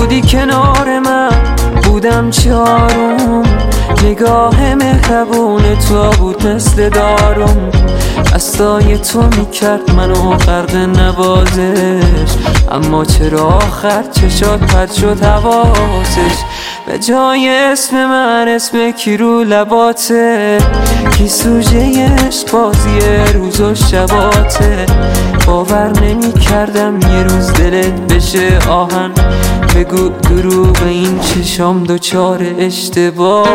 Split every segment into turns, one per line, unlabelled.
بودی کنار من بودم چارم، نگاه مهربون تو بود مثل دارم، دستای تو میکرد منو غرق نوازش، اما چرا آخر چشات پرد شد حواسش، به جای اسم من اسم کی رو لباته، کی سوژه عشق بازی روز و شباته، باور نمی کردم یه روز دلت بشه آهن، بگو دروغ این چشام دوچار اشتباه.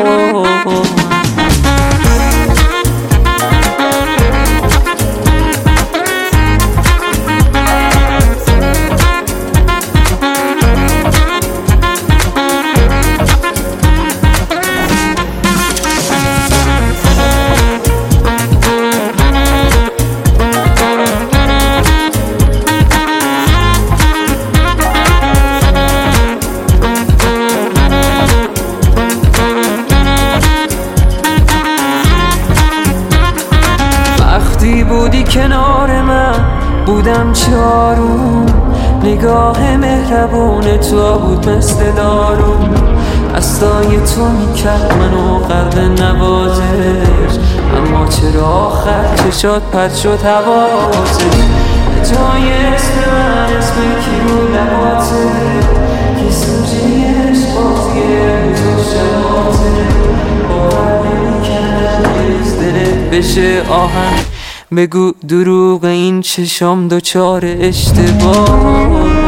بودی کنار من بودم چارم، نگاه مهربون تو بود مثل دارم، دستای تو میکرد منو غرق نوازش، اما چرا آخر چشات پرد شد حواسش، به جای اسم من اسم کی رو لباته، کی سوژه عشق بازی روز و شباته، باور نمی‌کردم یه روز دلت بشه آهن، بگو دروغ این چشام دوچار اشتباه.